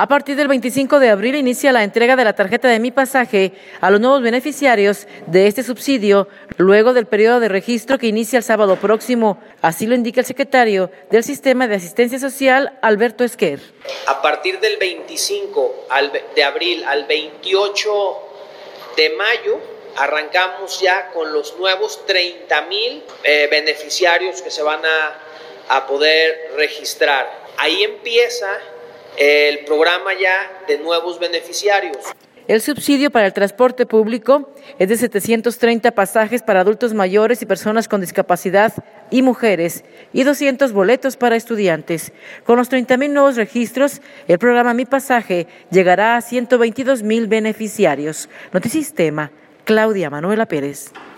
A partir del 25 de abril inicia la entrega de la tarjeta de Mi Pasaje a los nuevos beneficiarios de este subsidio, luego del periodo de registro que inicia el sábado próximo. Así lo indica el secretario del Sistema de Asistencia Social, Alberto Esquer. A partir del 25 de abril al 28 de mayo, arrancamos ya con los nuevos 30,000 beneficiarios que se van a poder registrar. Ahí empieza el programa ya de nuevos beneficiarios. El subsidio para el transporte público es de 730 pasajes para adultos mayores y personas con discapacidad y mujeres y 200 boletos para estudiantes. Con los 30,000 nuevos registros, el programa Mi Pasaje llegará a 122,000 beneficiarios. Notisistema, Claudia Manuela Pérez.